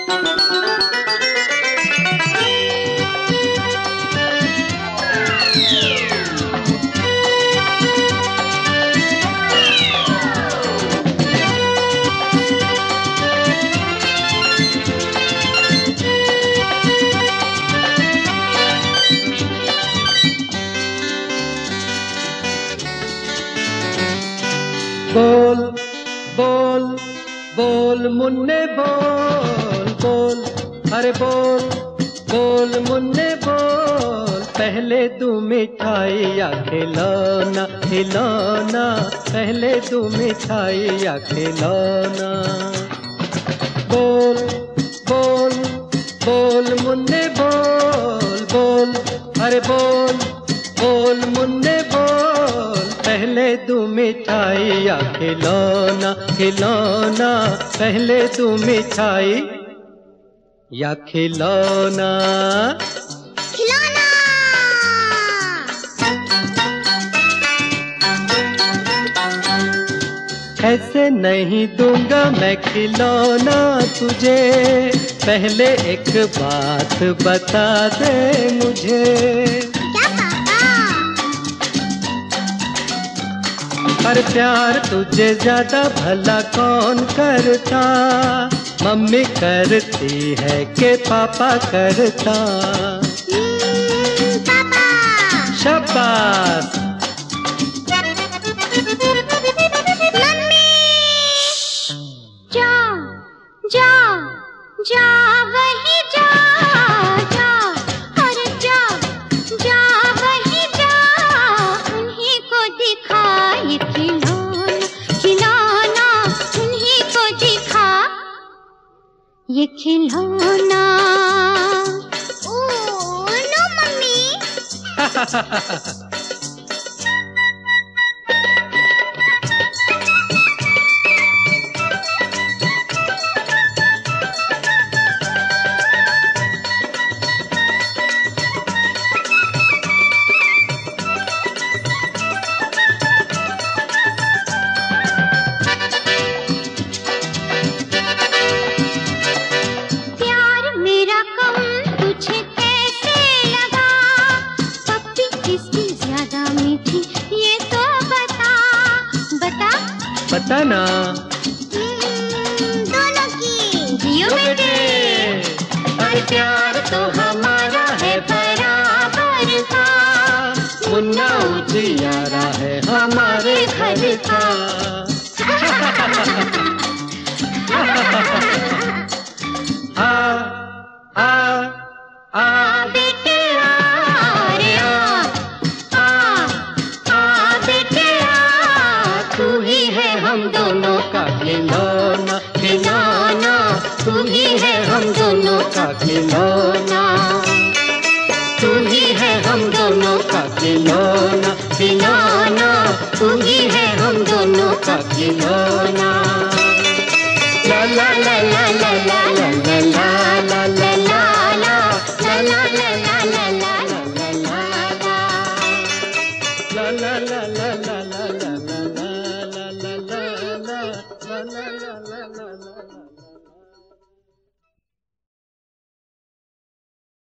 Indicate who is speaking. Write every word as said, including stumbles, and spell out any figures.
Speaker 1: बोल बोल बोल मुन्ने बोल बोल, अरे बोल बोल मुन्ने बोल, पहले तू मिठाई या खिलौना खिलौना, पहले तू मिठाई या खिलौना। बोल बोल बोल मुन्ने बोल बोल, अरे बोल बोल मुन्ने बोल, पहले तू मिठाई या खिलौना खिलौना, पहले तू मिठाई या खिलौना
Speaker 2: खिलौना।
Speaker 1: ऐसे नहीं दूंगा मैं खिलौना तुझे, पहले एक बात बता दे मुझे।
Speaker 2: क्या पापा?
Speaker 1: पर प्यार तुझे ज्यादा भला कौन करता, मम्मी करती है कि पापा करता?
Speaker 2: हम्म, पापा।
Speaker 1: शाबाश।
Speaker 2: मम्मी जा जा जा वही जा जा, अरे जा जा वही जा, उन्हीं को दिखा ये खिलौना खिलौना, उन्हीं को दिखा ये खिलौना। Oh no mummy.
Speaker 1: बता ना।
Speaker 2: दोनों की। जियो बेटे।
Speaker 1: अरे प्यार तो हमारा है बराबर का, मुन्ना उजियारा है हमारे घर का।